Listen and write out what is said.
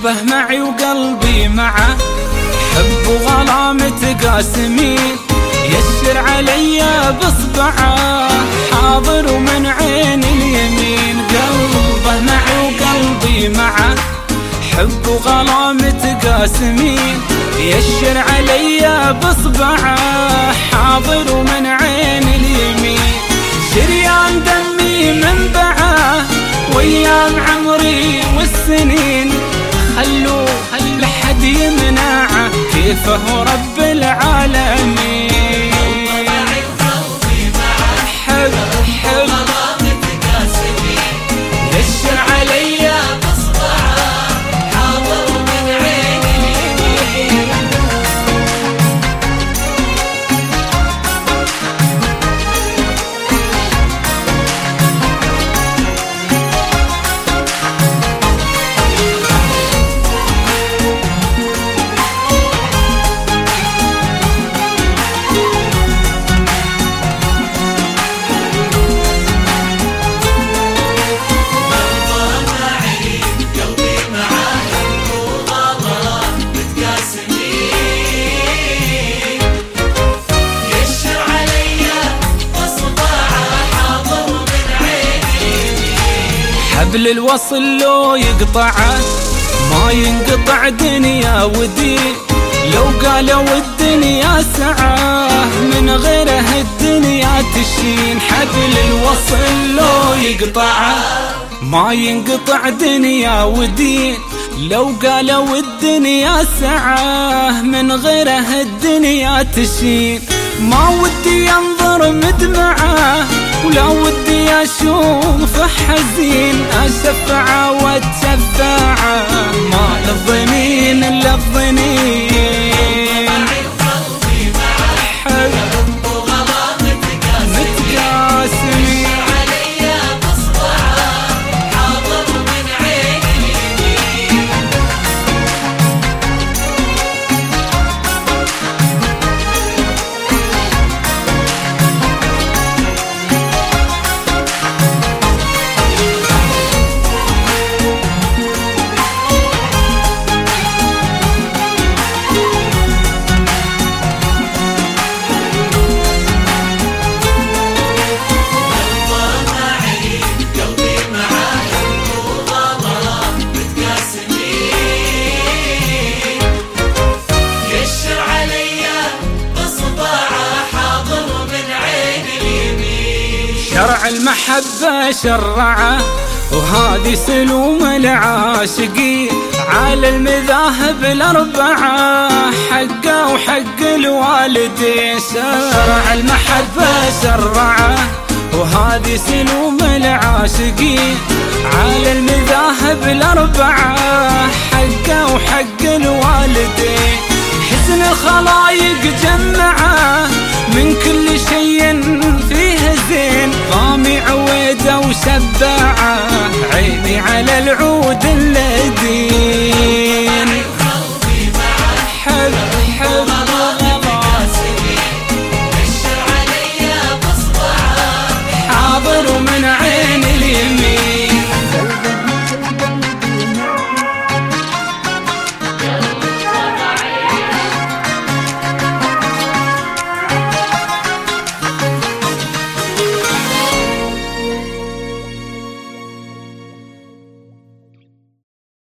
قلبه معي وقلبي معه، حب وغلا متقاسمين، يشر علي بصبعه حاضر ومن عين اليمين. قلبه معي وقلبي معه، حب وغلا متقاسمين، يشر علي بصبعه حاضر ومن عين اليمين. شريان دمي منبعه وايام عمري والسنين، خلوه لحد يمنعه كيفه رب العالمين. حب حب يشر علي بصبعه حاضر من عين اليمين. حبل الوصل لو يقطعه ما ينقطع دنيا ودين، لو قالوا الدنيا سعاه من غيره الدنيا تشين. حبل الوصل لو يقطعه ما ينقطع دنيا ودين، لو قالوا الدنيا سعاه من غيره الدنيا تشين. ما ودي انظر مدمعه ولا ودي اشوف حزين، اشفعه واتشفعه ما للظنين الا الظنين. حب وغلا متقاسمين، علي بصبعه حاضر من عين اليمين. شرع المحبة شرعه وهذه سلوم العاشقين، على المذاهب الأربعة حقه وحق الوالدين. شرع المحبة شرعه وهذه سلوم العاشقين، على المذاهب الأربعة حقه وحق الوالدين. حسن الخلايق جمعه من كل شيء فيه زين، قامي عويده وشبعه عيني على العود الذي